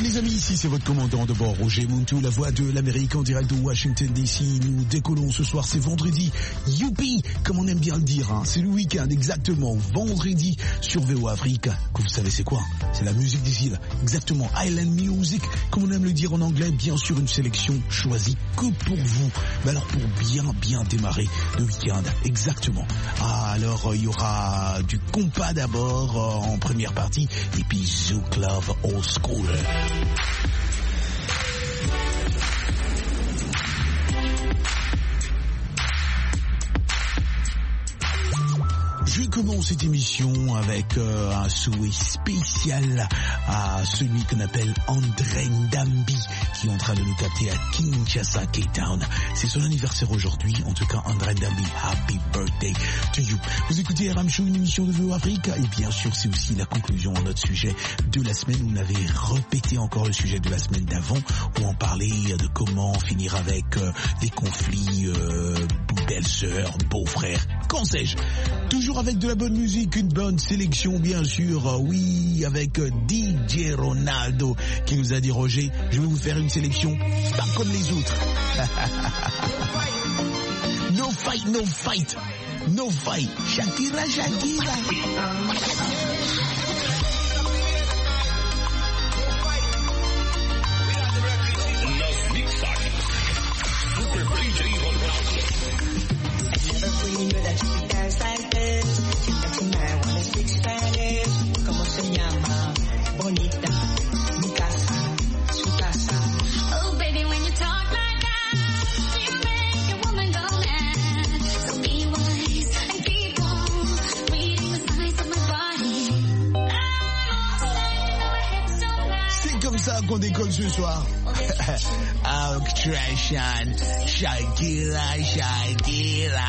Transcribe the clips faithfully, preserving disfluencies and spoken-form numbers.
les amis, ici c'est votre commandant de bord, Roger Muntu, la voix de l'Amérique en direct de Washington D C. Nous décollons ce soir, c'est vendredi. Youpi, comme on aime bien le dire, hein. C'est le week-end, exactement, vendredi sur V O Afrique. Que vous savez c'est quoi? C'est la musique des îles, exactement, Island Music, comme on aime le dire en anglais, bien sûr une sélection choisie que pour vous. Mais alors pour bien bien démarrer le week-end, exactement. Ah, alors il y aura du compas d'abord euh, en première partie, et puis Zouk Love Old School. Je commence cette émission avec euh, un souhait spécial à celui qu'on appelle André Ndambi, qui est en train de nous capter à Kinshasa, Cape Town. C'est son anniversaire aujourd'hui, en tout cas André Ndambi, happy birthday to you. Vous écoutez R M Show, une émission de V O Afrique, et bien sûr c'est aussi la conclusion à notre sujet de la semaine. On avait répété encore le sujet de la semaine d'avant, où on parlait de comment finir avec euh, les conflits euh, belle-sœur, beau-frère, qu'en sais-je. Toujours avec de la bonne musique, une bonne sélection bien sûr, euh, oui, avec euh, D J Ronaldo qui nous a dit Roger, je vais vous faire une sélection pas comme les autres. No fight, no fight, no fight, Shakira, Shakira. ¿Cómo se llama? Bonita, mi casa, su casa. Oh baby, when you talk like that, you make a woman go mad. So be wise and keep on reading the signs of my body. C'est comme ça qu'on décolle ce soir. Outrageous, Shakira, Shakira.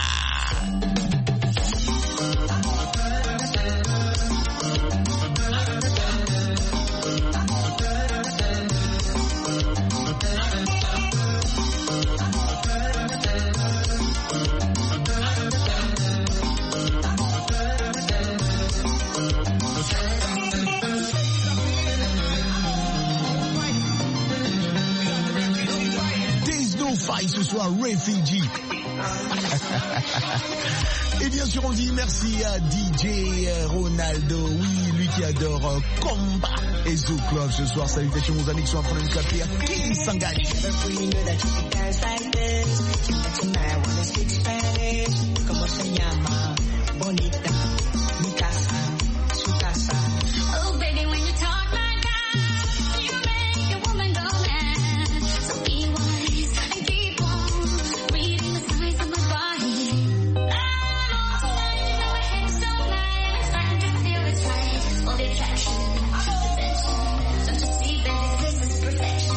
Ce soir, Refugee. Et bien sûr, on dit merci à D J Ronaldo, oui, lui qui adore euh, combat et Zouk Love ce soir. Salutations aux amis qui sont en train de nous capter à Kisangani. ¿Cómo se llama? Bonita, mi casa, su casa. Oh baby, when you talk like that, you make a woman go mad. So be wise and keep on reading the signs of my body. I'm all tonight in my head so light, I'm starting to feel it's right. All the attraction, attention, don't you see, baby, this is perfection.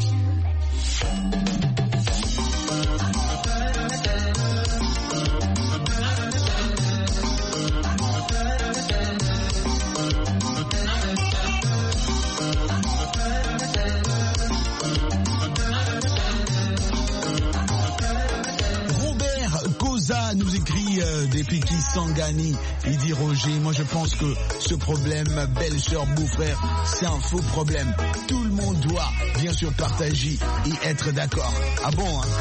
Nous écrit euh, depuis Kisangani, il dit Roger, moi je pense que ce problème belle-sœur, beau-frère, c'est un faux problème. Tout le monde doit bien sûr partager et être d'accord. Ah bon hein?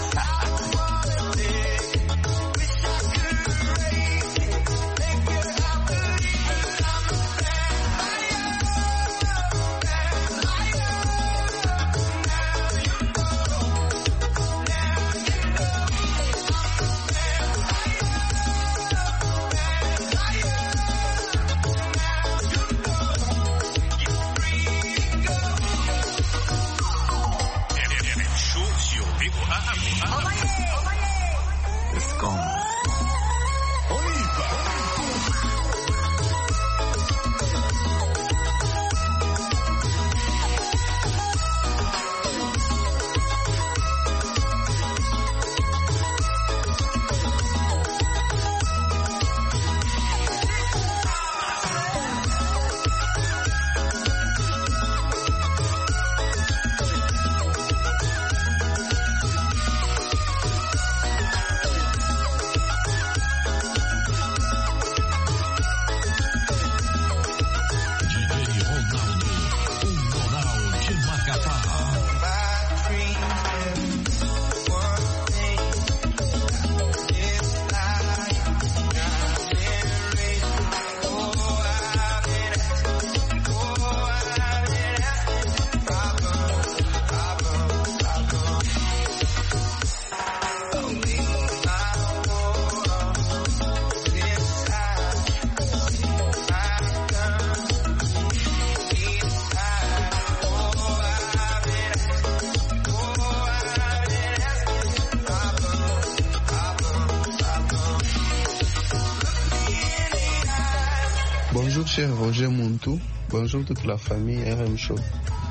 Bonjour cher Roger Montou, bonjour toute la famille R M Show.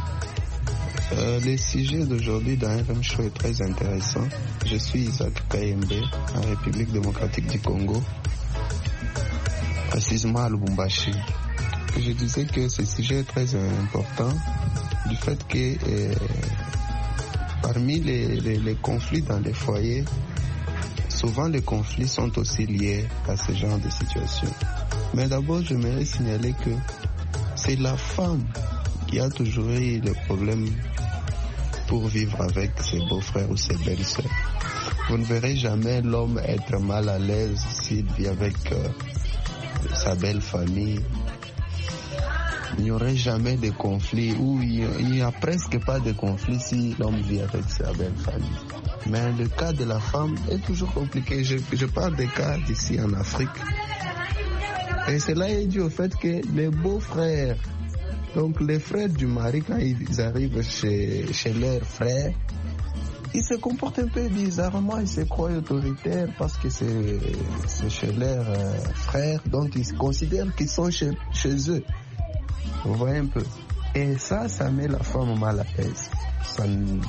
Euh, le sujet d'aujourd'hui dans R M Show est très intéressant. Je suis Isaac Kayembe, en République démocratique du Congo, précisément à Lubumbashi. Je disais que ce sujet est très important du fait que euh, parmi les, les, les conflits dans les foyers, souvent les conflits sont aussi liés à ce genre de situation. Mais d'abord, j'aimerais signaler que c'est la femme qui a toujours eu le problème pour vivre avec ses beaux-frères ou ses belles-sœurs. Vous ne verrez jamais l'homme être mal à l'aise s'il vit avec euh, sa belle famille. Il n'y aurait jamais de conflit, ou il n'y a presque pas de conflit si l'homme vit avec sa belle famille. Mais le cas de la femme est toujours compliqué. Je, je parle des cas d'ici en Afrique. Et cela est dû au fait que les beaux-frères, donc les frères du mari, quand ils arrivent chez, chez leurs frères, ils se comportent un peu bizarrement, ils se croient autoritaires parce que c'est, c'est chez leurs euh, frères, donc ils considèrent qu'ils sont chez, chez eux. Vous voyez un peu. Et ça, ça met la femme mal à l'aise. Ça,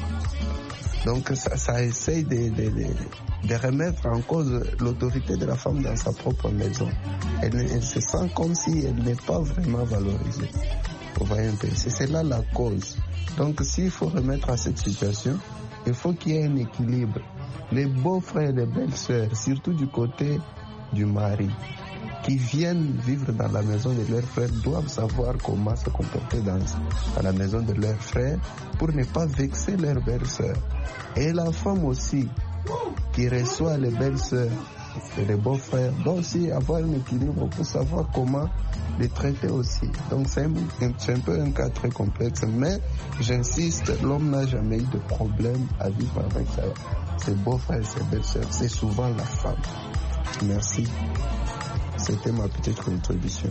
donc ça, ça essaye de, de, de, de remettre en cause l'autorité de la femme dans sa propre maison. Elle, elle se sent comme si elle n'est pas vraiment valorisée. Vous voyez un peu. C'est cela la cause. Donc s'il faut remettre à cette situation, il faut qu'il y ait un équilibre. Les beaux-frères et les belles-sœurs, surtout du côté du mari, qui viennent vivre dans la maison de leurs frères, doivent savoir comment se comporter dans, dans la maison de leurs frères pour ne pas vexer leurs belles-sœurs. Et la femme aussi, qui reçoit les belles-sœurs et les beaux-frères, doit aussi avoir un équilibre pour savoir comment les traiter aussi. Donc c'est un, c'est un peu un cas très complexe, mais j'insiste, l'homme n'a jamais eu de problème à vivre avec sa, ses beaux-frères et ses belles-sœurs. C'est souvent la femme. Merci. C'était ma petite contribution.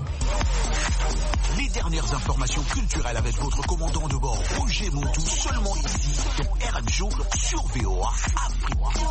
Les dernières informations culturelles avec votre commandant de bord, Roger Montou, seulement ici, dans R M Show, sur V O A Afrique.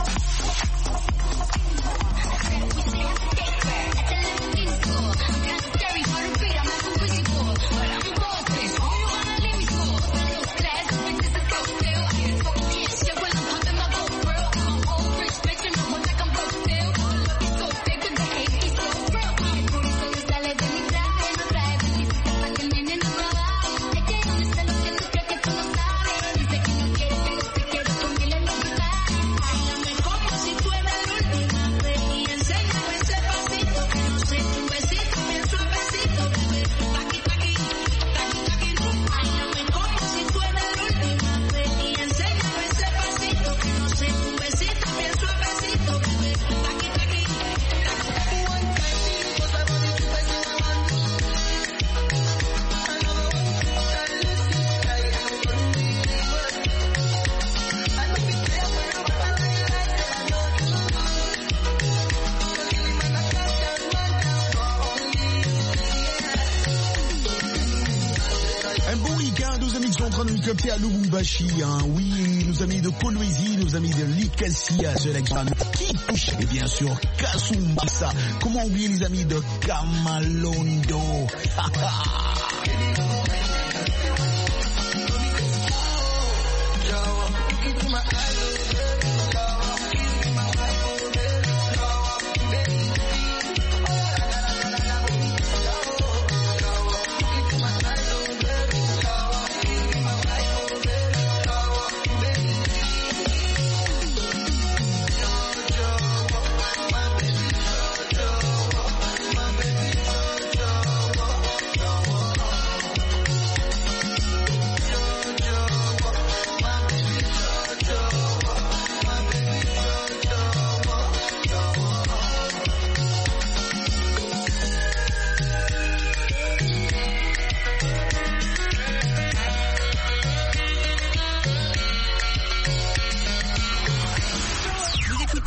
À Lubumbashi, hein. Oui, nos amis de Kolwezi, nos amis de Likasi, sélection qui touche, et bien sûr Kasumbasa. Comment oublier les amis de Kamalondo?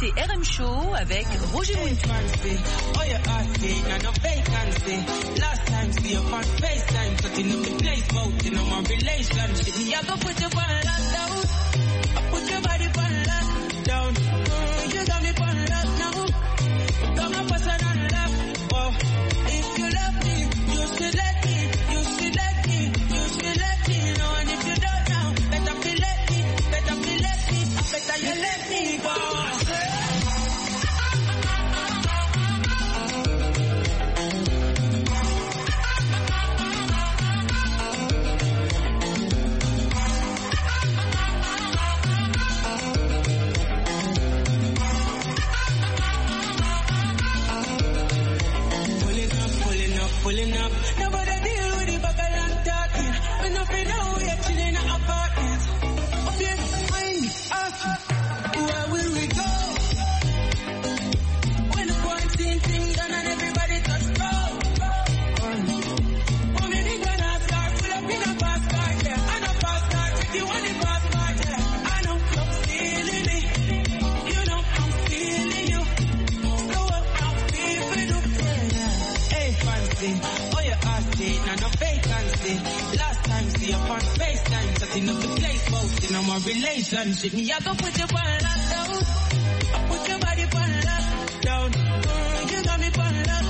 écoutez R M Show avec Roger Mountou. Oh, your ass ain't got no vacancy. Last time, see you on FaceTime, cutting up the place, voting on my relationship. Me, I go put you on lockdown. I put your body on lockdown. Mm, you got me on lockdown. Got my person on lock. Oh, if you love me, you should let me. You should let me. You should let me know. And if you don't know, better be let me. Better be let me. Better you let me go. Pulling up, nobody deal with the bugger and talking. When nothing know we're chilling in an apartment. Up here, find me, ask me, where will we go? When the quarantine thing done and everybody touch road. Oh, me the gonna start, pull up in a fast car, yeah. I know fast car, take you on the fast car, yeah. I know you're feeling me, you know I'm feeling you. So what I'm feeling you, yeah. Hey, fancy. Oh, your ass ain't got no vacancy. Last time, see you on FaceTime, setting up the place, voting on my relationship. Me, I go put you on lockdown. I put your body on lockdown. Mm, you got me on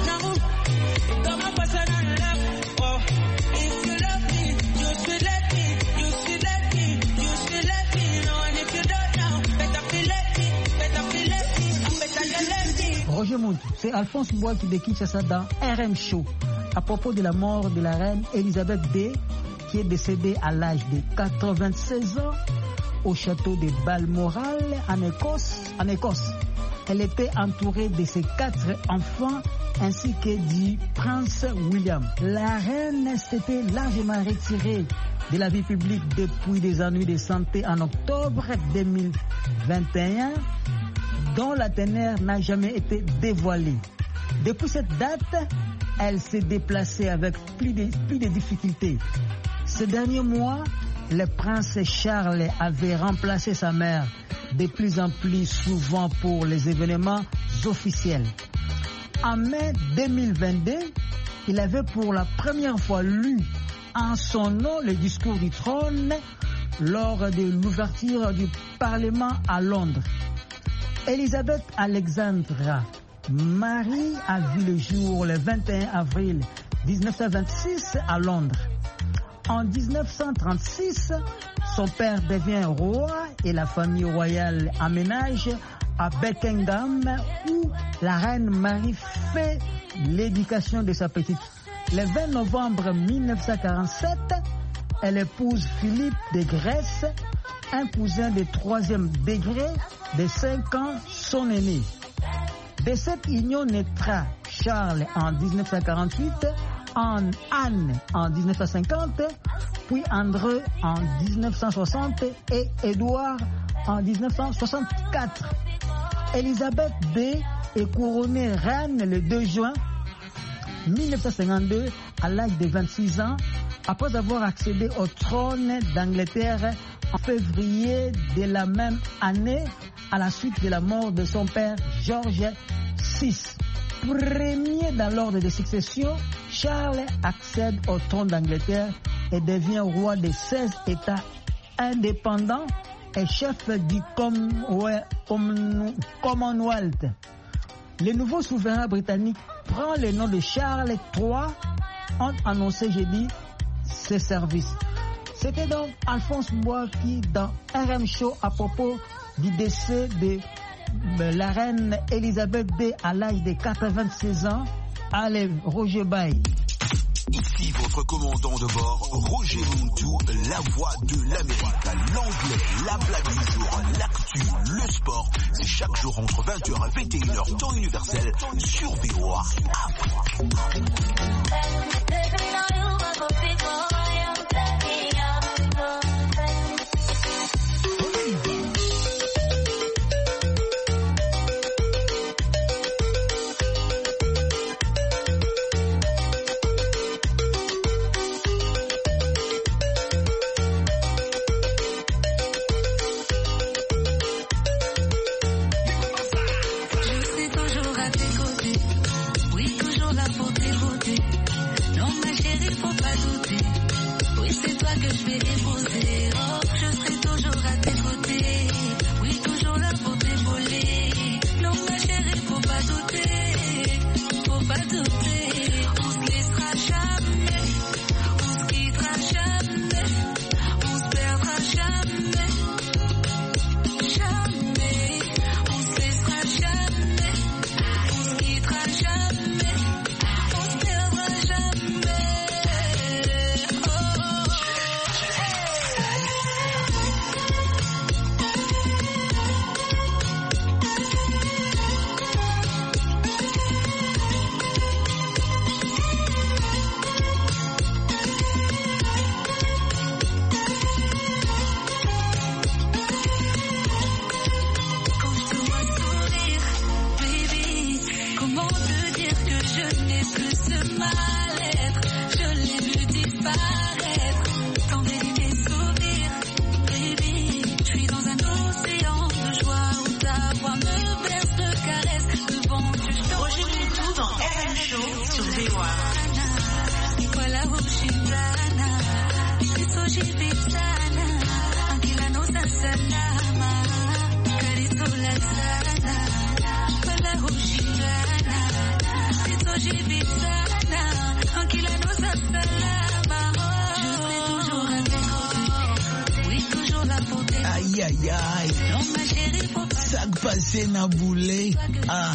lockdown. Got my person on lock. Oh, if you love me, you should let me. You should let me. You should let me know. And if you don't know, better be let me. Better be let me. Better you let me. Roger Mountou, c'est Alphonse Bois qui décrit ça dans R M Show à propos de la mort de la reine Elisabeth deux, qui est décédée à l'âge de quatre-vingt-seize ans au château de Balmoral en Écosse. En Écosse. Elle était entourée de ses quatre enfants ainsi que du prince William. La reine s'était largement retirée de la vie publique depuis des ennuis de santé en octobre deux mille vingt et un, dont la teneur n'a jamais été dévoilée. Depuis cette date, elle s'est déplacée avec plus de, plus de difficultés. Ces derniers mois, le prince Charles avait remplacé sa mère de plus en plus souvent pour les événements officiels. En mai deux mille vingt-deux, il avait pour la première fois lu en son nom le discours du trône lors de l'ouverture du Parlement à Londres. Elisabeth Alexandra Marie a vu le jour le vingt et un avril mille neuf cent vingt-six à Londres. En mille neuf cent trente-six, son père devient roi et la famille royale emménage à Buckingham où la reine Marie fait l'éducation de sa petite. Le vingt novembre mille neuf cent quarante-sept, elle épouse Philippe de Grèce, un cousin de troisième degré de cinq ans, son aîné. De cette union naîtra Charles en mille neuf cent quarante-huit, Anne en mille neuf cent cinquante, puis André en mille neuf cent soixante et Édouard en mille neuf cent soixante-quatre. Elisabeth deux est couronnée reine le deux juin mille neuf cent cinquante-deux à l'âge de vingt-six ans, après avoir accédé au trône d'Angleterre en février de la même année à la suite de la mort de son père George six. Premier dans l'ordre de succession, Charles accède au trône d'Angleterre et devient roi de seize États indépendants et chef du Commonwealth. Le nouveau souverain britannique prend le nom de Charles trois, ont annoncé jeudi ses services. C'était donc Alphonse Bois qui, dans R M Show, à propos du décès de la reine Elisabeth deux à l'âge de quatre-vingt-seize ans. Allez, Roger Bay. Ici votre commandant de bord, Roger Mountou, la voix de l'Amérique, l'anglais, la blague du jour, l'actu, le sport. C'est chaque jour entre vingt heures et vingt et une heures, temps universel, sur V O A Afrique. t'ai déposé. Oh, je serai toujours à tes côtés. Oui, toujours là pour t'épauler. Non, ma chérie, faut pas douter. Faut pas douter. On se laissera jamais. On se quittera jamais. On se perdra jamais. Jamais. On se laissera jamais. On se quittera jamais. On se perdra jamais. Oh. Quand je te vois sourire, baby, comment te dire que je n'ai plus ce mal-être? Je l'ai vu disparaître, t'envahis mes sourires, baby. Je suis dans un océan de joie où ta voix me berce de caresses. Devant tu Roger Moutou dans R M Show sur V O A. Voilà où je suis sana, sana, Anguila no salama, Carito la sana, voilà où je suis sana, sana, Anguila no salama. Je serai toujours à tes côtés, oui toujours là pour tes côtés. Aïe aïe aïe. Non ma chérie, faut pas Ça passé n'a boulé. Ah.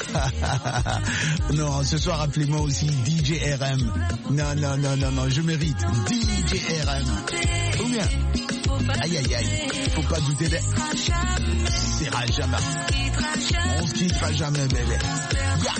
Non, ce soir appelez-moi aussi D J R M. Non, non, non, non, non, je mérite D J R M. Ou bien, aïe aïe aïe, faut pas douter d'elle. Sera jamais. On se quittera jamais, bébé. Ya.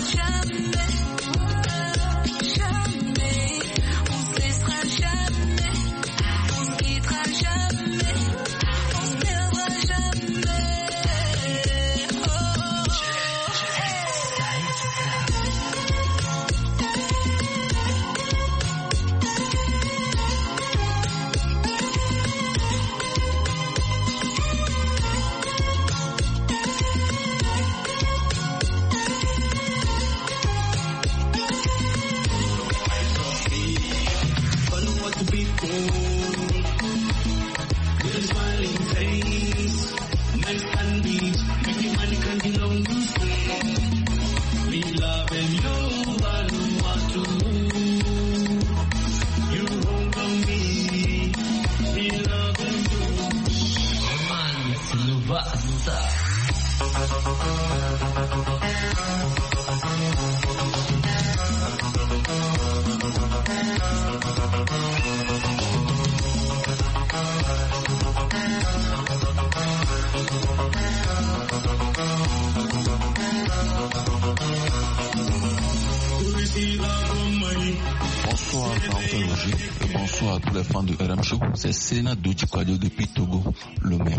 Bonsoir, Martin Roger, et bonsoir à tous les fans de R M Show. C'est Sena Dojikwadio depuis Togo, Lomé.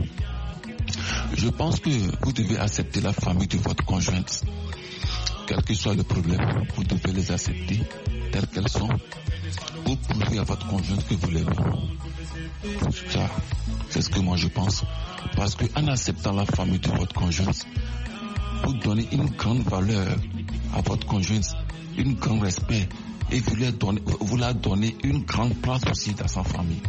Je pense que vous devez accepter la famille de votre conjointe. Quel que soit le problème, vous devez les accepter telles qu'elles sont pour prouver à votre conjointe que vous l'aimez. Ça, c'est ce que moi je pense. Parce qu'en acceptant la famille de votre conjointe, vous donnez une grande valeur à votre conjointe, un grand respect, et vous, leur donnez, vous leur donnez une grande place aussi dans sa famille.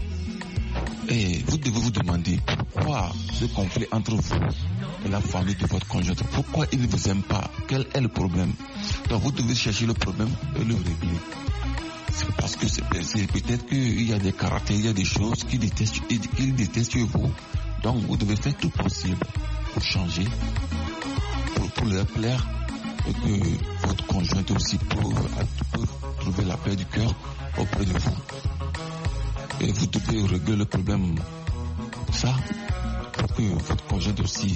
Et vous devez vous demander pourquoi ce conflit entre vous et la famille de votre conjointe, pourquoi il ne vous aime pas, quel est le problème. Donc vous devez chercher le problème et le régler. C'est parce que c'est, c'est peut-être qu'il y a des caractères, il y a des choses qu'il déteste, qu'il déteste chez vous. Donc vous devez faire tout possible pour changer, pour, pour leur plaire, et que votre conjointe aussi peut, peut trouver la paix du cœur auprès de vous. Et vous devez régler le problème, ça, pour que votre conjointe aussi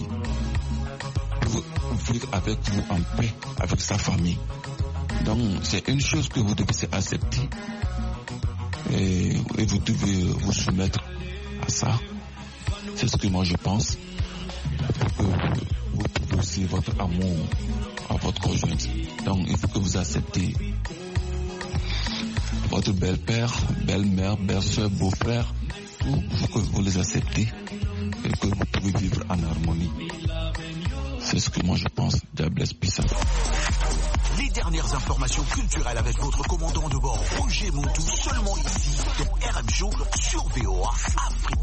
vive avec vous en paix, avec sa famille. Donc c'est une chose que vous devez accepter et, et vous devez vous soumettre à ça. C'est ce que moi je pense, pour que vous prouvez aussi votre amour à votre conjointe. Donc il faut que vous acceptez votre belle-père, belle-mère, belle-soeur, beau-frère, tout, il faut que vous les acceptez et que vous pouvez vivre en harmonie. C'est ce que moi je pense. God bless, peace out. Les dernières informations culturelles avec votre commandant de bord Roger Montou, seulement ici dans R M Show sur V O A Afrique.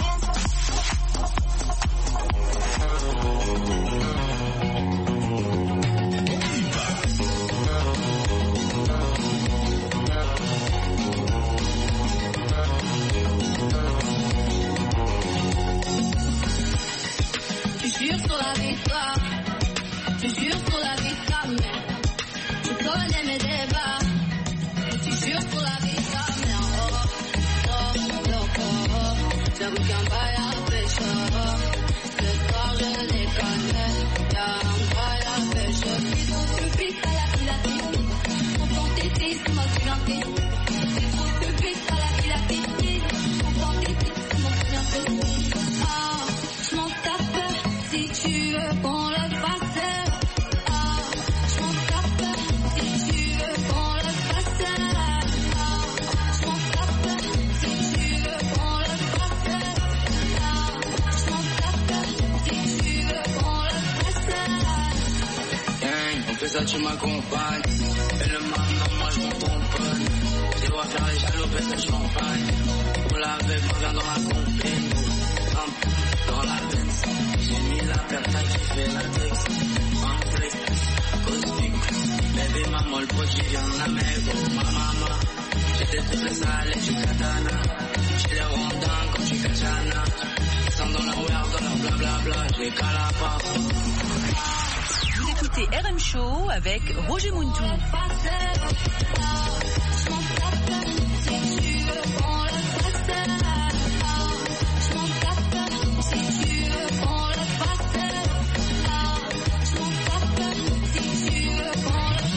Tu jures sur la victoire, tu jures sur la victoire, mais tu connais mes débats. Tu jures sur la victoire, mais oh, oh, oh, oh, oh. J'avoue qu'un bail à pêche, ce soir je les connais, y'a un bail à pêche. Ils ont public à la filatine, on compte ici, c'est moi qui l'intime. Ils ont public à la filatine, on compte ici, c'est moi qui l'intime. Ah, je m'en tape. Si tu veux qu'on le fasse, ah, je m'en tape. Si tu veux qu'on le fasse, ah, je m'en tape. Si tu veux qu'on le fasse, ah, je m'en tape. Si tu veux qu'on le fasse. Gang, on fait ça, tu m'accompagnes. Et le matin, moi je m'en tamponne. Tu dois faire les jaloux, baisse le champagne. On l'avait pas bien dans la compagnie. Dans la Benz, j'ai mis la perte qui fait la texte. En flex, cosmic. Baby maman, le pote qui vient en Amérique. Ma maman, j'étais toutes les salles du katana. J'ai les rondins comme du katana. Ils sont dans leur wear, dans leur blablabla. Je les cale à part. Vous écoutez R M Show avec Roger Montou. Je m'en tape. Si tu veux qu'on le fasse, je m'en tape. Si tu veux qu'on le fasse, je m'en tape. Si tu veux qu'on le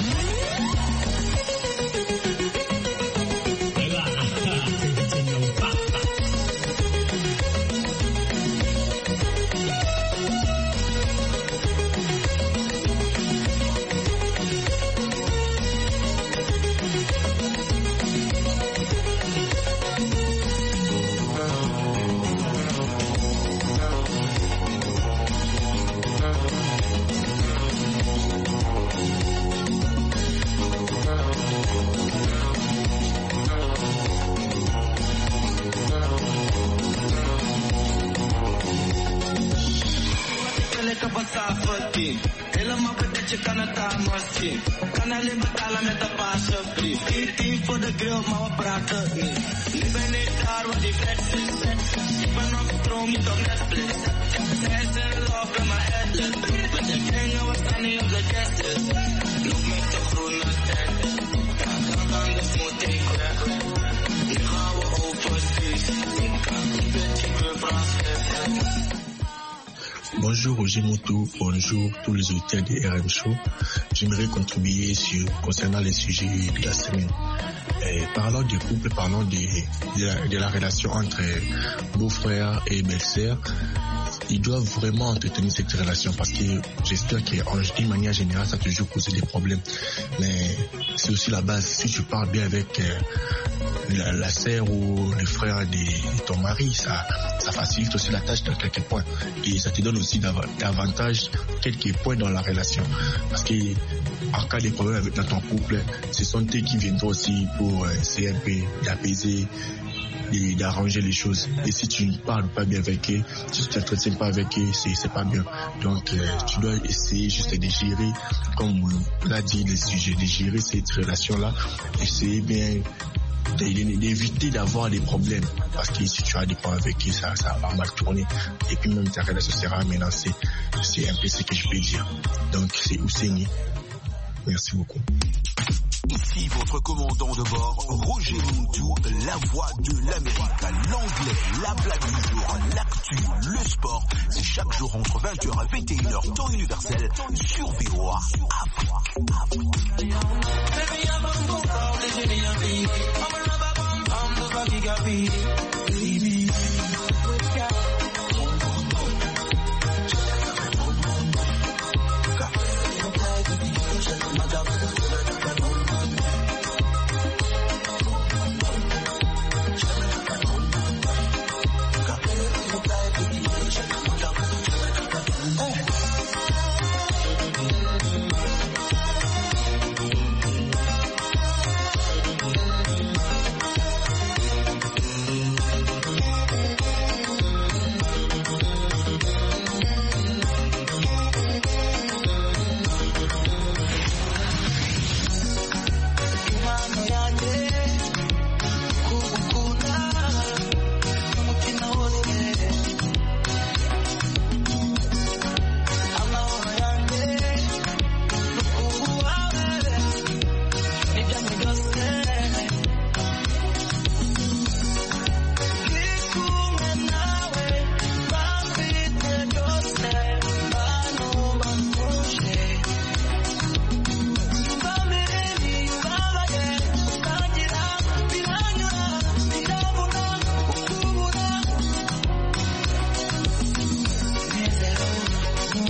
Helemaal dat je kan het aan me zien. Kan alleen betalen met een paasje brief. Eén voor de grill, maar we praten niet. Nu ben ik daar waar die flex is. Ik ben op stroom, niet op Netflix. Zij is in love met mijn headless. Met de gingen, we staan niet op de guestlist. Nog met de groene tent. Ja, dan kan de smooth take weg. Nu gaan we overseas. Ik kan een beetje meer Frans. Bonjour Roger Montou, bonjour tous les auditeurs de R M Show. J'aimerais contribuer sur, concernant les sujets de la semaine. Et parlons du couple, parlons de, de, la, de la relation entre beau-frère et belle-sœur. Ils doivent vraiment entretenir cette relation parce que j'espère qu'une manière générale, ça a toujours causé des problèmes. Mais c'est aussi la base. Si tu parles bien avec euh, la, la sœur ou le frère de ton mari, ça, ça facilite aussi la tâche dans quelques points. Et ça te donne aussi davantage quelques points dans la relation. Parce que en cas de problème avec dans ton couple, ce sont eux qui viendront aussi pour euh, essayer un peu d'apaiser, d'arranger les choses. Et si tu ne parles pas bien avec eux, si tu ne t'entretiens pas avec eux, c'est, c'est pas bien. Donc euh, tu dois essayer juste de gérer, comme on l'a dit, les sujets, de gérer cette relation-là. Essayer bien d'éviter d'avoir des problèmes. Parce que si tu as des problèmes avec eux, ça, ça va mal tourner. Et puis même ta relation sera menacée. C'est un peu ce que je peux dire. Donc c'est Ousseini. Merci beaucoup. Ici votre commandant de bord, Roger Montou, la voix de l'Amérique. L'anglais, la blague du jour, l'actu, le sport. C'est chaque jour entre vingt heures et vingt et une heures, temps universel, sur V O A Afrique.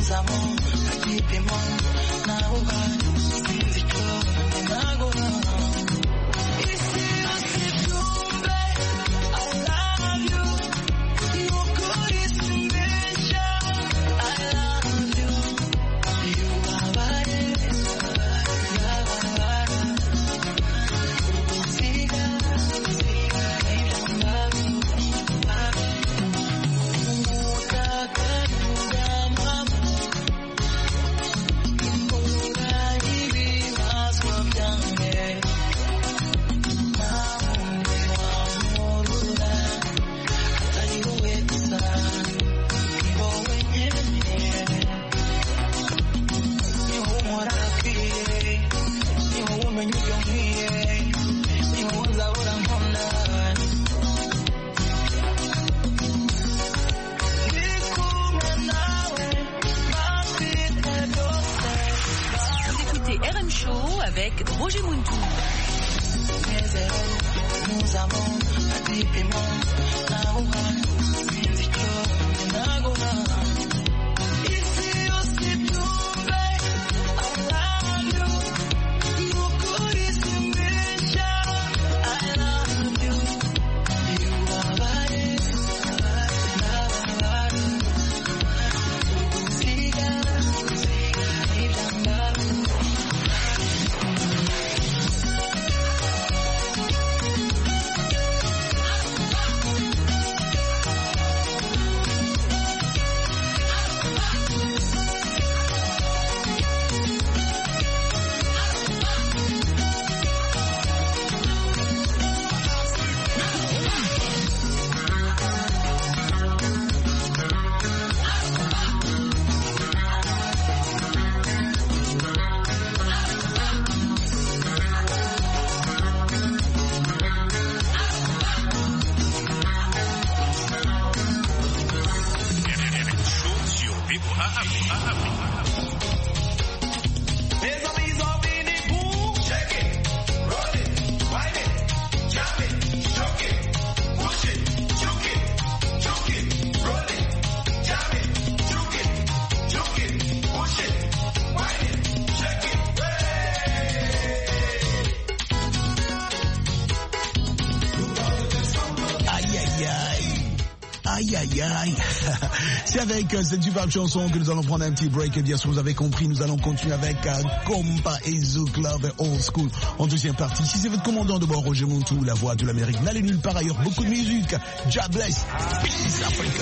Aïe, aïe, aïe. C'est avec euh, cette superbe chanson que nous allons prendre un petit break. Et bien sûr, vous avez compris, nous allons continuer avec euh, Compa et Zouk Love et Old School en deuxième partie. Si c'est votre commandant de bord, Roger Montou, la voix de l'Amérique, n'allez nulle part ailleurs. Beaucoup de musique. God bless. Peace Africa.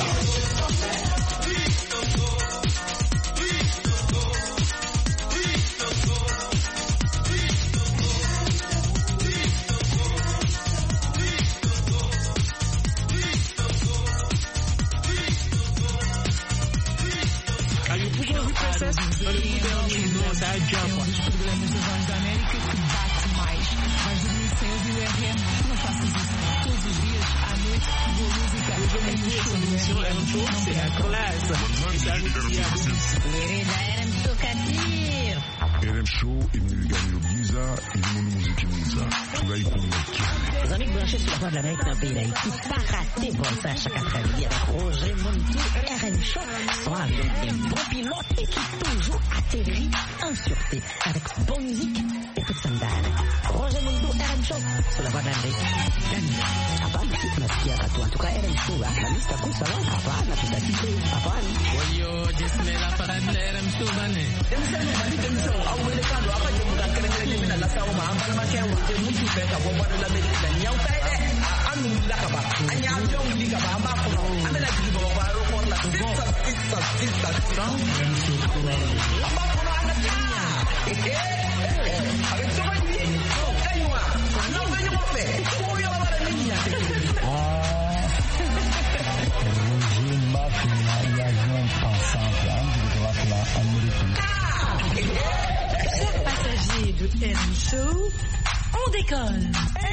R M Show, il gagne le Giza, il est mon musique Giza. Tout là, il peut me Les amis branchés sur la voie de l'Amérique dans le pays d'Haïti, pas raté pour ça chaque après-midi avec Roger Montou, R M Show, soit avec des bons pilotes et qui toujours atterrit en sûreté avec bonne musique et toute sandale. Roger Montou, R M Show, sur la voie de l'Amérique. Hapana, tunasikia katu. En tout cas, R M Show, la lista kusala, hapana, tutatike, hapana. Oyo, jesmela parade la R M Show, bane. Demsani, bani demsani, awele kando, apa jemu kakere kere mina la sawo ma, ambana makewa, je mutu peka, wabwa de l'Amérique, la nyau taide, anu lakaba, anya jong likaba, amba kono, amena jibo wa aeroport la, sisa, sisa, sisa, sisa. Amba kono anaka. Eh, eh, avec ça, il dit, kaywa, non, kaywa mo fe, ko yo ba la niña. Roger Mafia, il y a un ensemble, hein, de droite là, américain. Chers passagers de R M Show, on décolle.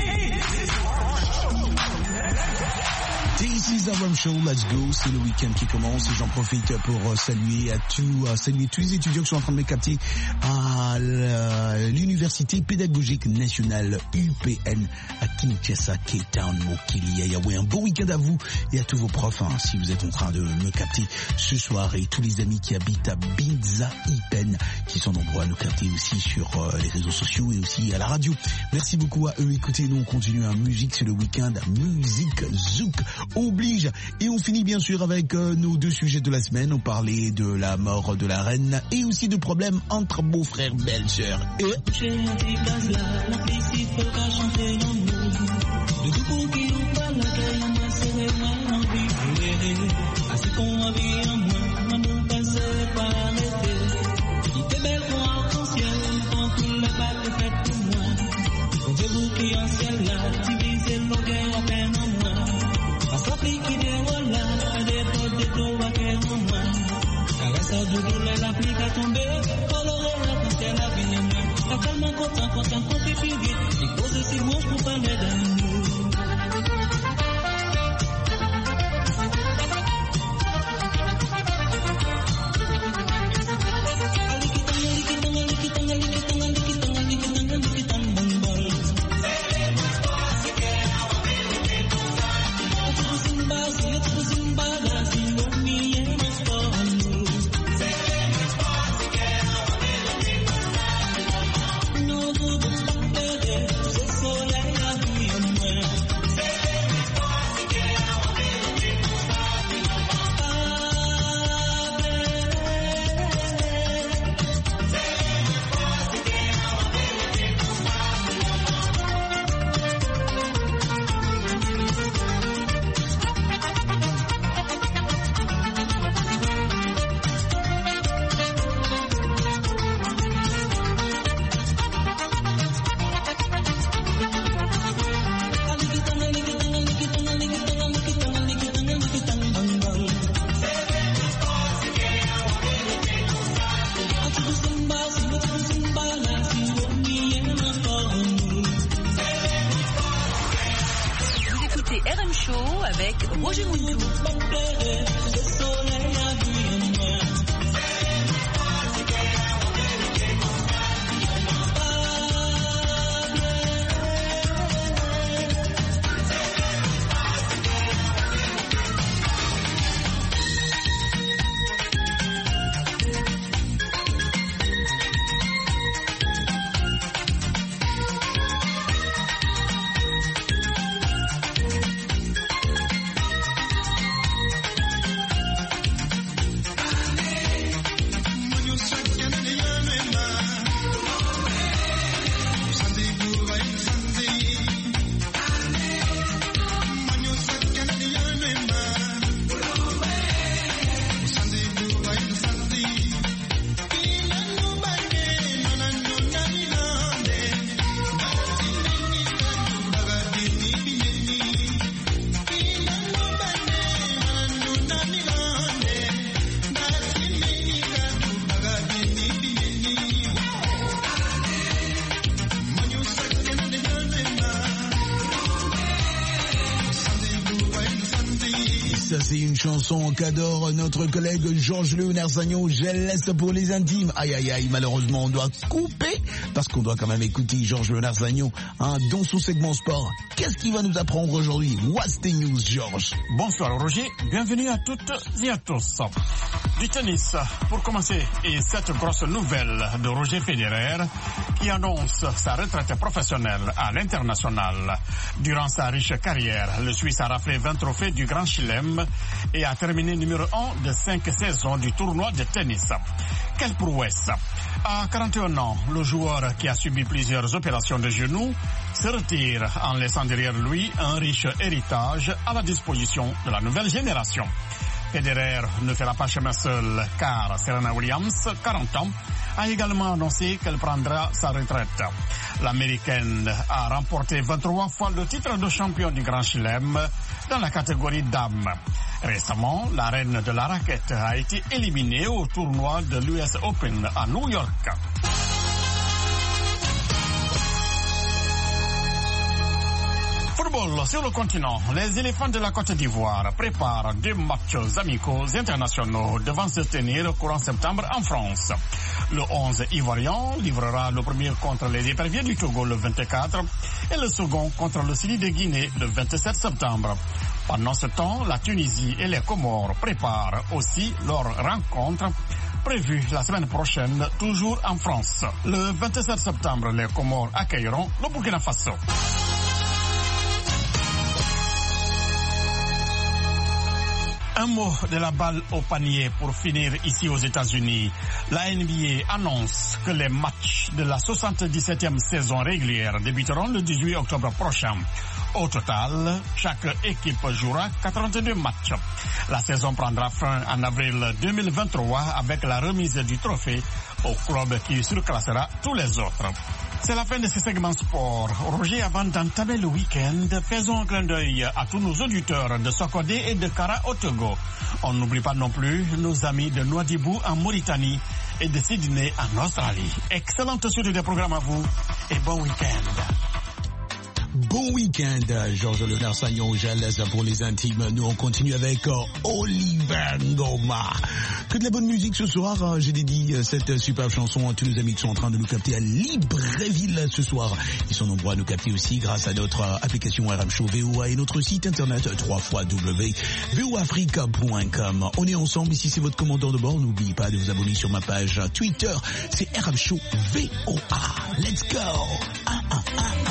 This is our show, let's go, c'est le week-end qui commence et j'en profite pour euh, saluer à tout, euh, saluer tous les étudiants qui sont en train de me capter à l'Université pédagogique nationale U P N à Kinshasa, Cape Town, Mokili, Yahweh. Un bon week-end à vous et à tous vos profs, hein, si vous êtes en train de me capter ce soir, et tous les amis qui habitent à Binza, Ipen, qui sont nombreux à nous capter aussi sur euh, les réseaux sociaux et aussi à la radio. Merci beaucoup à eux. Écoutez, nous on continue en musique, c'est le week-end, musique zouk oblige, et on finit bien sûr avec euh, nos deux sujets de la semaine. On parlait de la mort de la reine et aussi de problèmes entre beaux-frères, belles-sœurs et Roger Moutou. C'est une chanson qu'adore notre collègue Georges Léonard Sagnon. Je laisse pour les intimes. Aïe aïe aïe, malheureusement on doit couper parce qu'on doit quand même écouter Georges Léonard Sagnon hein, dans son segment sport. Qu'est-ce qu'il va nous apprendre aujourd'hui? What's the news, Georges? Bonsoir Roger, bienvenue à toutes et à tous. Du tennis, pour commencer, et cette grosse nouvelle de Roger Federer qui annonce sa retraite professionnelle à l'international. Durant sa riche carrière, le Suisse a raflé vingt trophées du Grand Chelem et a terminé numéro un de cinq saisons du tournoi de tennis. Quelle prouesse! À quarante et un ans, le joueur qui a subi plusieurs opérations de genoux se retire en laissant derrière lui un riche héritage à la disposition de la nouvelle génération. Federer ne fera pas chemin seul car Serena Williams, quarante ans, a également annoncé qu'elle prendra sa retraite. L'Américaine a remporté vingt-trois fois le titre de champion du Grand Chelem dans la catégorie dames. Récemment, la reine de la raquette a été éliminée au tournoi de l'U S Open à New York. Football sur le continent. Les éléphants de la Côte d'Ivoire préparent deux matchs amicaux internationaux devant se tenir courant septembre en France. Le onze ivoirien livrera le premier contre les éperviers du Togo le vingt-quatre et le second contre le Sili de Guinée le vingt-sept septembre. Pendant ce temps, la Tunisie et les Comores préparent aussi leur rencontre prévue la semaine prochaine, toujours en France. Le vingt-sept septembre, les Comores accueilleront le Burkina Faso. Un mot de la balle au panier pour finir ici aux États-Unis. La N B A annonce que les matchs de la soixante-dix-septième saison régulière débuteront le dix-huit octobre prochain. Au total, chaque équipe jouera quatre-vingt-deux matchs. La saison prendra fin en avril deux mille vingt-trois avec la remise du trophée au club qui surclassera tous les autres. C'est la fin de ce segment sport. Roger, avant d'entamer le week-end, faisons un clin d'œil à tous nos auditeurs de Sokodé et de Kara au Togo. On n'oublie pas non plus nos amis de Nouadhibou en Mauritanie et de Sydney en Australie. Excellente suite des programmes à vous et bon week-end. Bon week-end, Georges Léonard Sagnon, Jalès pour les intimes. Nous, on continue avec euh, Oliver Ngoma. Que de la bonne musique ce soir. Euh, J'ai dédié cette superbe chanson à tous nos amis qui sont en train de nous capter à Libreville ce soir. Ils sont nombreux à nous capter aussi grâce à notre euh, application R M Show V O A et notre site internet w w w point v o africa point com. On est ensemble. Ici, c'est votre commandant de bord. N'oubliez pas de vous abonner sur ma page Twitter. C'est R M Show V O A. Let's go. Ah, ah, ah, ah.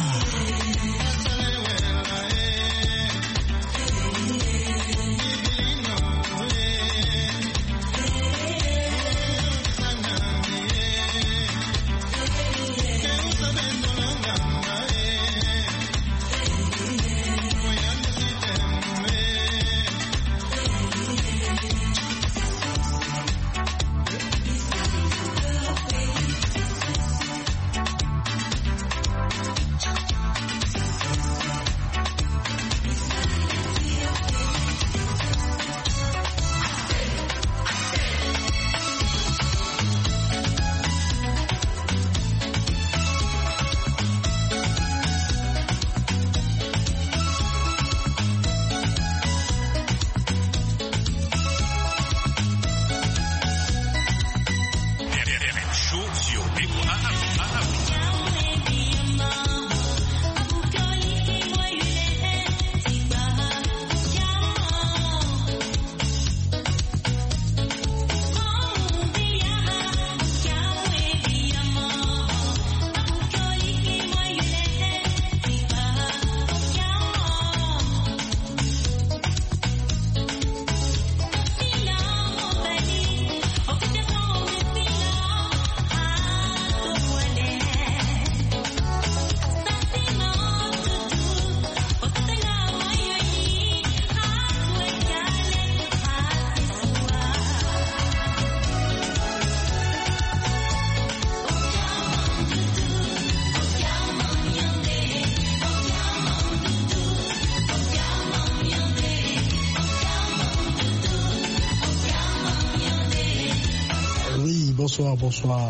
Bonsoir, bonsoir.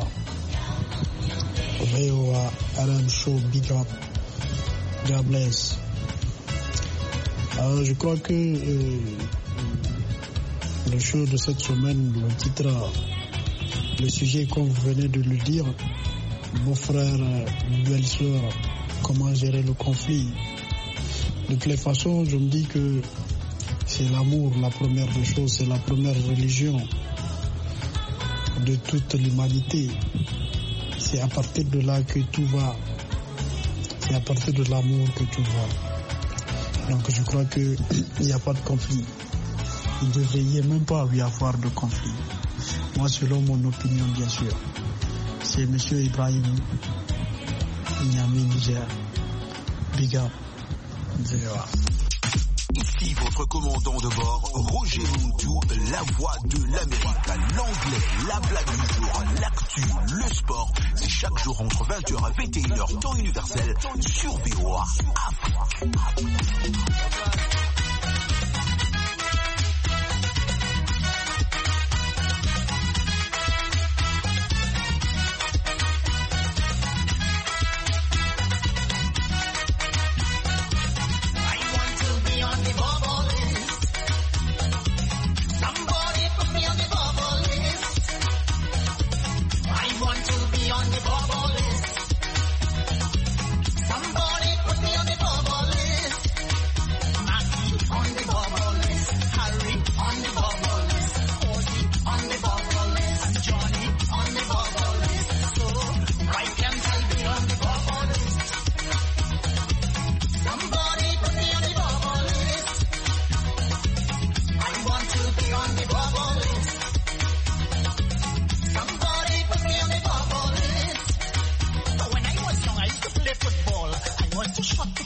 V O A, R M Show, Big Up, God bless. Alors, je crois que euh, le show de cette semaine, le titre, le sujet, comme vous venez de le dire, beau frère, belle soeur, comment gérer le conflit. De toutes les façons, je me dis que c'est l'amour, la première des choses, c'est la première religion de toute l'humanité. C'est à partir de là que tout va. C'est à partir de l'amour que tout va. Donc je crois qu'il n'y a pas de conflit. Il ne devrait même pas y avoir de conflit. Moi, selon mon opinion, bien sûr, c'est M. Ibrahim Niamey Niger. Big up. Zéro. Ici votre commandant de bord, Roger Montou, la voix de l'Amérique, l'anglais, la blague du jour, l'actu, le sport. C'est chaque jour entre vingt heures et vingt et une heures temps universel sur V O A Afrique.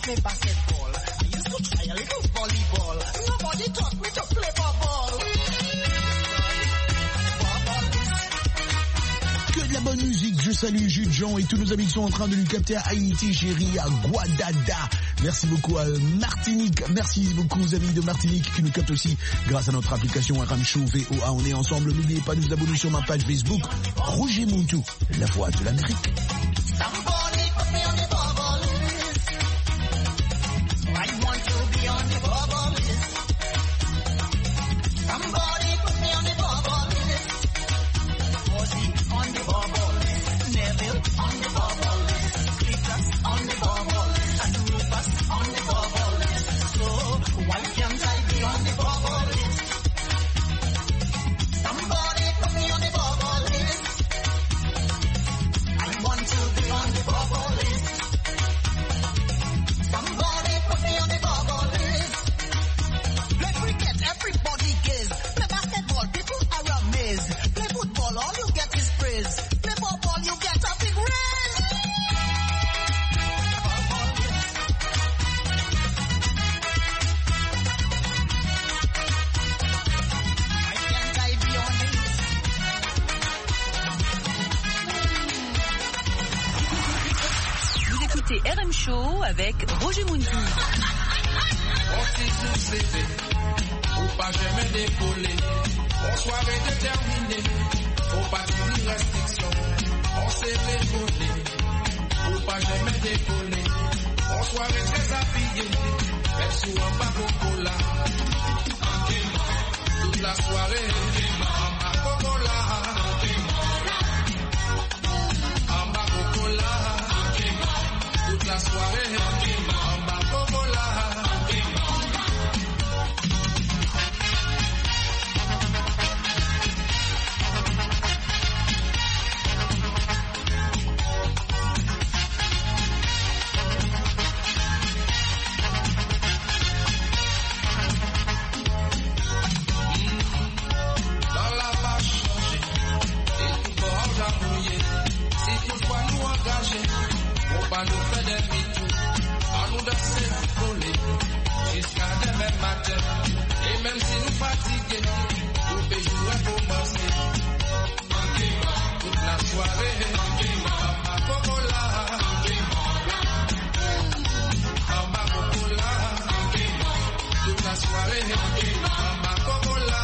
play basketball. I used to try a little volleyball. Nobody taught me to play ball. Que de la bonne musique, je salue Jules Jean et tous nos amis qui sont en train de nous capter à Haïti, chérie, à Guadada. Merci beaucoup à Martinique, merci beaucoup aux amis de Martinique qui nous captent aussi grâce à notre application R M Show V O A. On est ensemble, n'oubliez pas de vous abonner sur ma page Facebook, Roger Muntu, la voix de l'Amérique. Somebody put me on the bubble list. I want to be on the bubble list. Somebody put me on the bubble list. Ozzy on the bubble list. Neville on the bubble list. Cletus on the bubble list. And Rufus on the bubble list. So why can't I be on the bubble list? Somebody put me on the bubble list. I want to be on the bubble list. Somebody put me on the bubble list. Play cricket, everybody gaze. Play basketball, people are amazed. Play football, all you get is praise. Play football, you get a big raise. Why can't I be on the list? Vous écoutez R M Show avec Roger Muntu. On tisse le C V, faut pas jamais décoller. On soirée déterminée, faut pas subir restriction. On s'est décollé, faut pas jamais décoller. On soirée très affiliée, même si on va au cola. Toute la soirée, à Coca-Cola. En bas au cola. Toute la soirée, en bas au cola. Dans la vache changée, et tout forage à brouiller. Si toutefois nous engager, faut pas nous faire des mythos. À nous danser, coller, jusqu'à demain matin. Et même si nous fatigués, nous peut jouer pour danser. Toute la soirée, en Coca-Cola. En Coca-Cola. Toute la soirée, en Coca-Cola.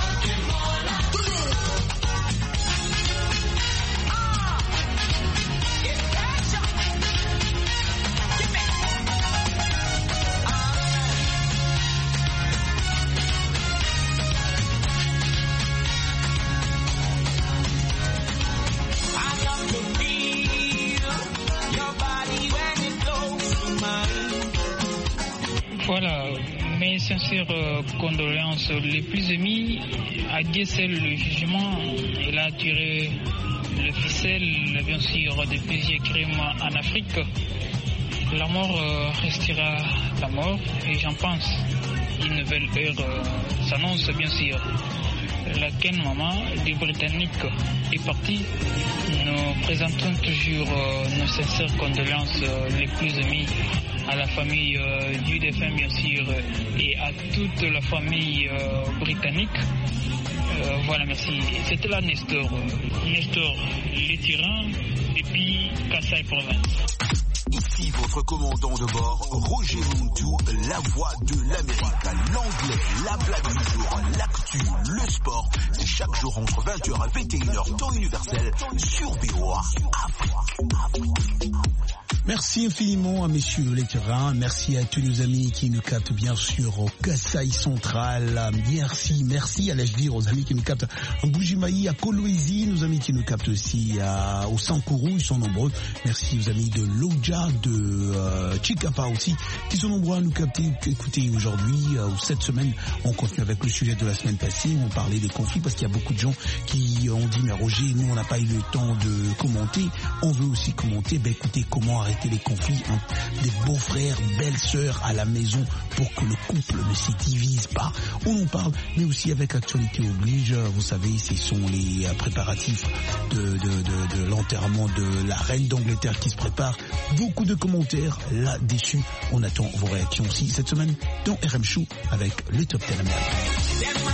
Voilà, mes sincères euh, condoléances les plus émises à Gessel, le jugement. Il a tiré le ficelle, bien sûr, de plusieurs crimes en Afrique. La mort euh, restera la mort et j'en pense. Une nouvelle heure euh, s'annonce, bien sûr. La Ken Maman des Britanniques est partie. Nous présentons toujours euh, nos sincères condoléances euh, les plus émises à la famille euh, du défunt, bien sûr, et à toute la famille euh, britannique. Euh, voilà, merci. C'était là Nestor. Nestor, les tyrans, et puis Kassai Province. Ici votre commandant de bord, Roger Muntu, la voix de l'Amérique, l'anglais, la blague du jour, l'actu, le sport. C'est chaque jour entre vingt heures et vingt et une heures, temps universel, sur V O A Afrique. Merci infiniment à messieurs les terrains, merci à tous nos amis qui nous captent bien sûr au Kasaï Central, merci, merci à l'H D, aux amis qui nous captent en Bujimaï, à Kolwezi, nos amis qui nous captent aussi à, au Sankourou, ils sont nombreux, merci aux amis de Loja, de euh, Chikapa aussi, qui sont nombreux à nous capter. Écoutez, aujourd'hui, euh, cette semaine, on continue avec le sujet de la semaine passée, on parlait des conflits parce qu'il y a beaucoup de gens qui ont dit mais Roger, nous on n'a pas eu le temps de commenter, on veut aussi commenter, ben écoutez, comment arriver arrêter les conflits entre des beaux-frères, belles-sœurs à la maison pour que le couple ne se divise pas. On en parle, mais aussi avec Actualité Oblige. Vous savez, ce sont les préparatifs de, de, de, de l'enterrement de la reine d'Angleterre qui se prépare. Beaucoup de commentaires là-dessus. On attend vos réactions aussi cette semaine dans R M Show avec le Top dix américain.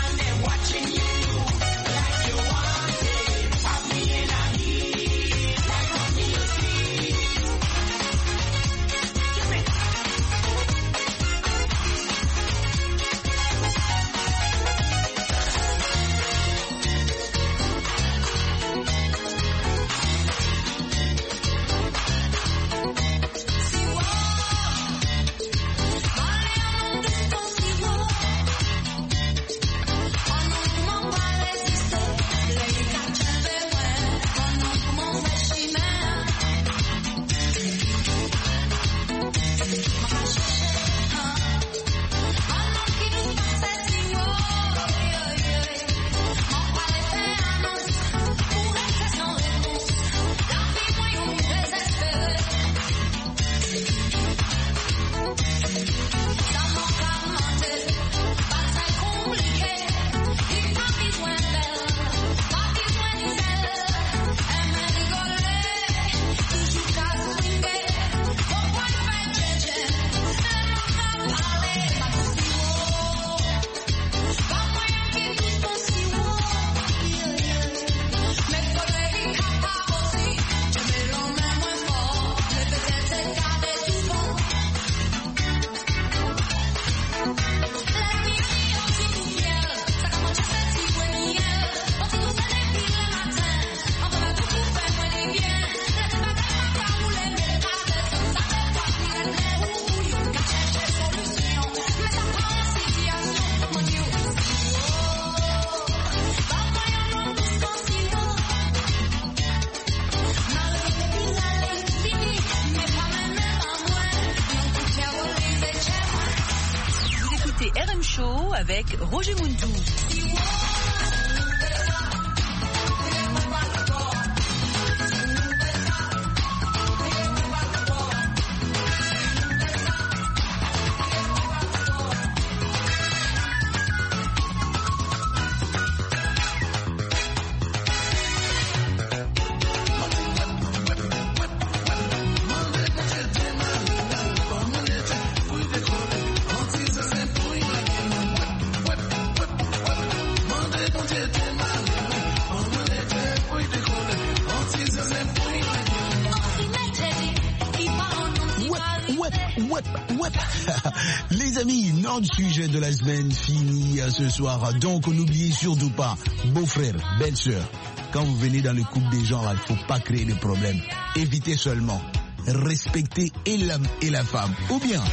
R M Show avec Roger Muntou. Les amis, notre sujet de la semaine fini ce soir. Donc, n'oubliez surtout pas, beau-frère, belle-sœur, quand vous venez dans le couple des gens, il ne faut pas créer de problème. Évitez seulement. Respectez et l'homme et la femme. Ou bien...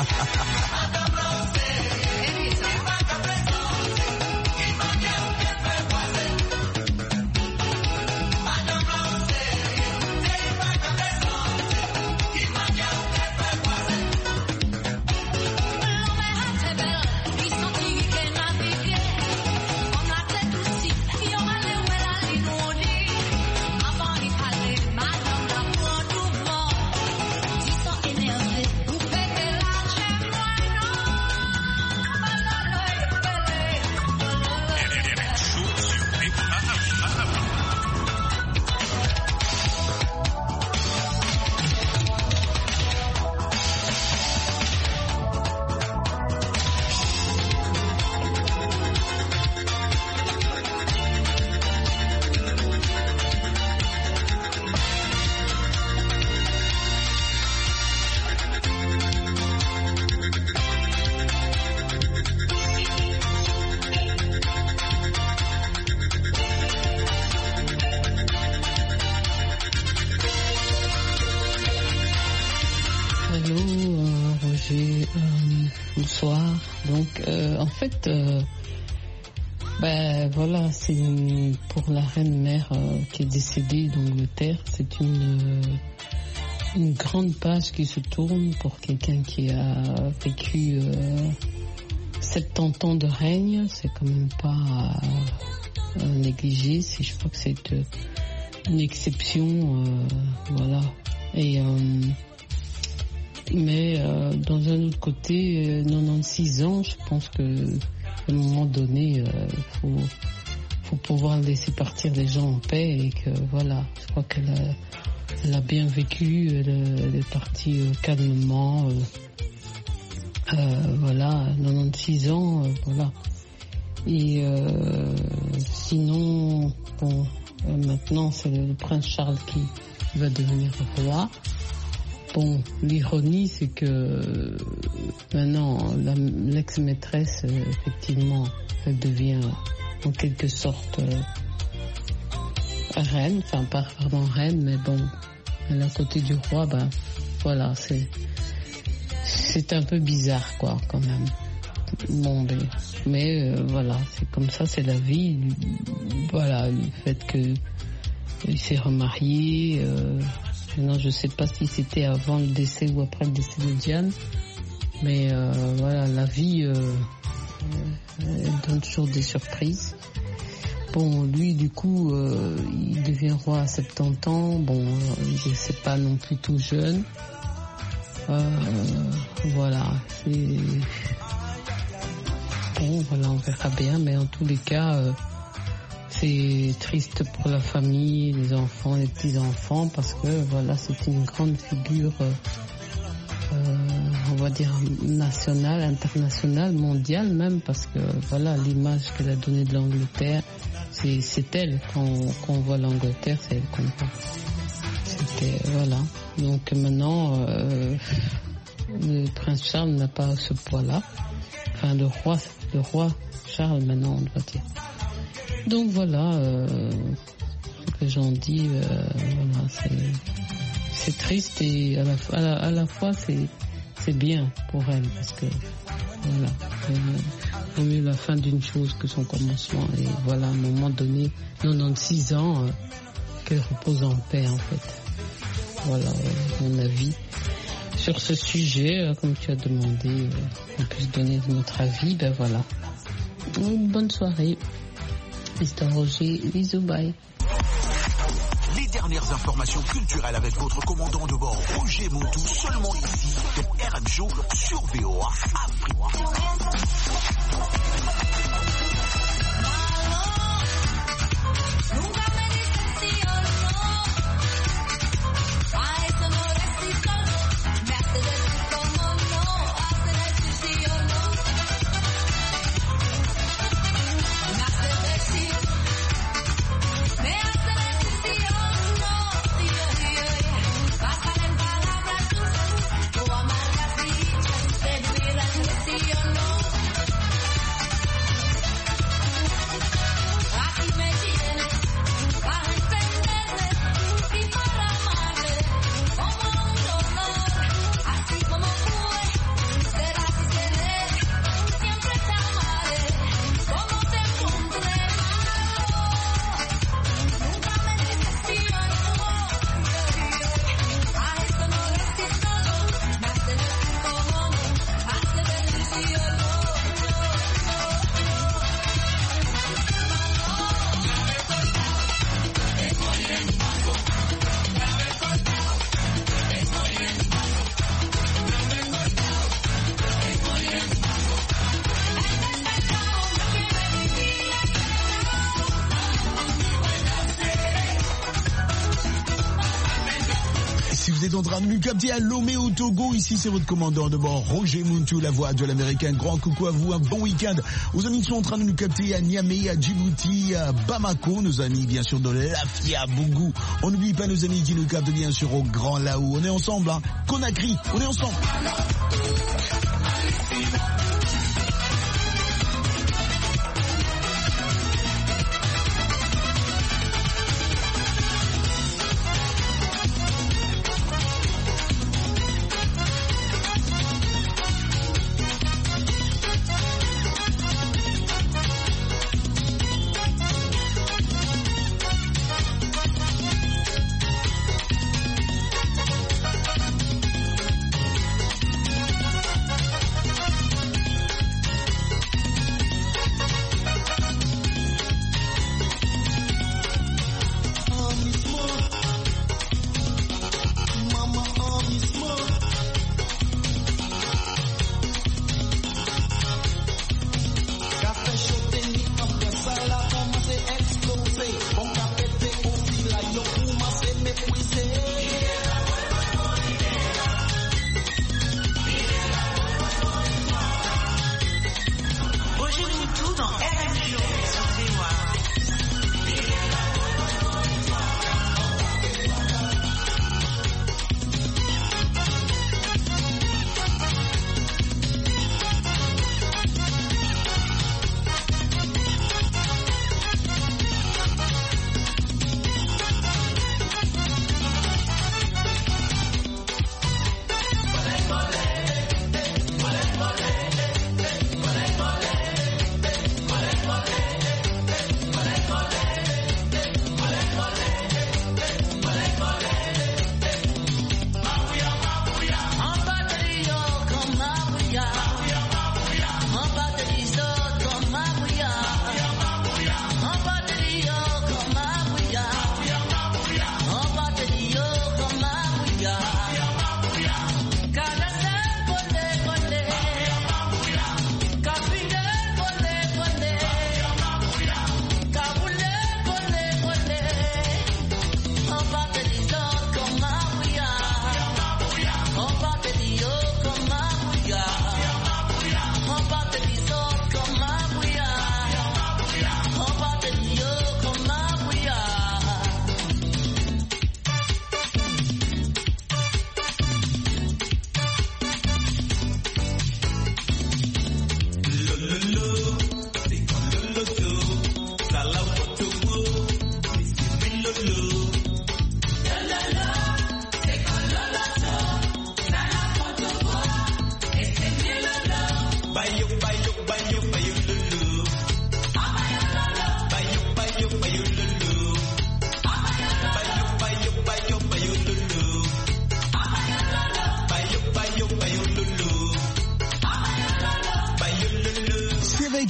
Euh, ben voilà, c'est pour la reine mère euh, qui est décédée d'Angleterre, c'est une euh, une grande page qui se tourne pour quelqu'un qui a vécu euh, soixante-dix ans de règne. C'est quand même pas euh, négligé. C'est, je crois que c'est euh, une exception, euh, voilà. Et euh, Mais euh, dans un autre côté, euh, quatre-vingt-seize ans, je pense que à un moment donné, il euh, faut, faut pouvoir laisser partir les gens en paix et que voilà, je crois qu'elle a, elle a bien vécu, elle, elle est partie euh, calmement. Euh, euh, voilà, quatre-vingt-seize ans, euh, voilà. Et euh, sinon, bon, euh, maintenant c'est le, le prince Charles qui va devenir roi. Bon, l'ironie, c'est que euh, maintenant, la, l'ex-maîtresse, euh, effectivement, elle devient en quelque sorte euh, reine, enfin, pas vraiment reine, mais bon, elle est à côté du roi, ben, voilà, c'est, c'est un peu bizarre, quoi, quand même. Bon, ben, mais euh, voilà, c'est comme ça, c'est la vie. Voilà, le fait que il s'est remarié. Euh, maintenant, je sais pas si c'était avant le décès ou après le décès de Diane, mais euh, voilà, la vie, euh, elle donne toujours des surprises. Bon, lui, du coup, euh, il devient roi à soixante-dix ans. Bon, je sais pas non plus tout jeune. Euh, voilà, c'est... Bon, voilà, on verra bien, mais en tous les cas, euh, c'est triste pour la famille, les enfants, les petits-enfants, parce que, voilà, c'est une grande figure, euh, euh, on va dire, nationale, internationale, mondiale même, parce que, voilà, l'image qu'elle a donnée de l'Angleterre, c'est, c'est elle, quand, quand on voit l'Angleterre, c'est elle qu'on voit. C'était, voilà. Donc maintenant, euh, le prince Charles n'a pas ce poids-là. Enfin, le roi, le roi Charles, maintenant, on doit dire. Donc voilà, euh, ce que j'en dis, euh, voilà, c'est, c'est triste et à la, à la, à la fois, c'est, c'est bien pour elle, parce que, voilà, il vaut mieux la fin d'une chose que son commencement. Et voilà, à un moment donné, quatre-vingt-seize ans, euh, qu'elle repose en paix, en fait. Voilà, euh, mon avis. Sur ce sujet, euh, comme tu as demandé, euh, qu'on puisse donner notre avis, ben voilà. Une bonne soirée. mister Roger, bisous, bye. Les dernières informations culturelles avec votre commandant de bord, Roger Montou, seulement ici, dans R M Show sur V O A Afrique. En train de nous capter à Lomé au Togo. Ici, c'est votre commandant de bord, Roger Montou, la voix de l'Américain. Grand coucou à vous, un bon week-end. Aux amis qui sont en train de nous capter à Niamey, à Djibouti, à Bamako, nos amis bien sûr de Lafia, Bougou. On n'oublie pas nos amis qui nous captent bien sûr au Grand Laou. On est ensemble, hein. Conakry, on est ensemble.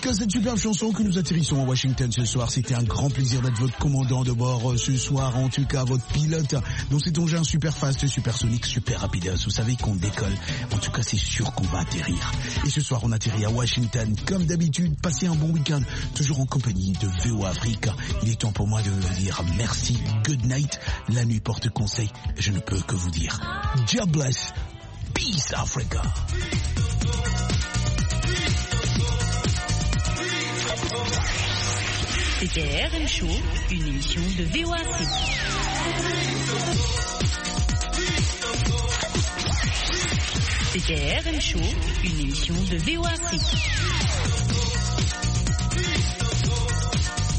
que cette superbe chanson que nous atterrissons à Washington ce soir. C'était un grand plaisir d'être votre commandant de bord ce soir, en tout cas votre pilote dans cet engin super fast, super sonique, super rapide. Vous savez qu'on décolle, en tout cas c'est sûr qu'on va atterrir. Et ce soir on atterrit à Washington, comme d'habitude. Passez un bon week-end, toujours en compagnie de V O Afrique. Il est temps pour moi de vous dire merci, good night. La nuit porte conseil, je ne peux que vous dire God bless, peace Africa. C'était R M Show, une émission de V O Afrique. C'était R M Show, une émission de V O Afrique.